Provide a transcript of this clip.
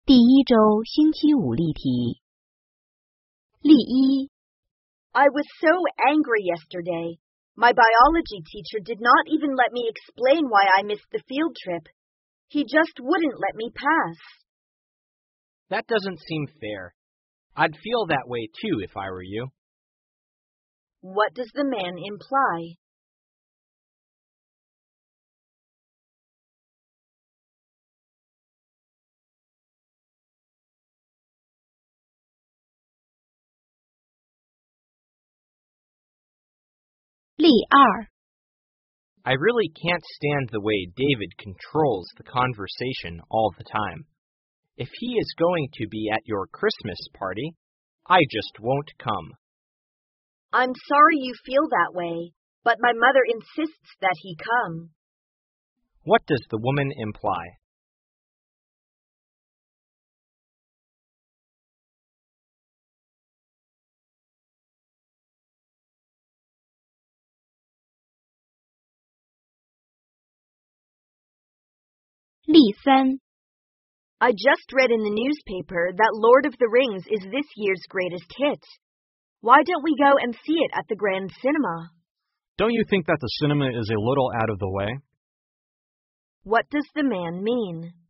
第一周星期五例题。例一 I was so angry yesterday. My biology teacher did not even let me explain why I missed the field trip. He just wouldn't let me pass. That doesn't seem fair. I'd feel that way too if I were you. What does the man imply? 例二 I really can't stand the way David controls the conversation all the time. If he is going to be at your Christmas party, I just won't come. I'm sorry you feel that way, but my mother insists that he come. What does the woman imply? 例三 I just read in the newspaper that Lord of the Rings is this year's greatest hit. Why don't we go and see it at the Grand Cinema? Don't you think that the cinema is a little out of the way? What does the man mean?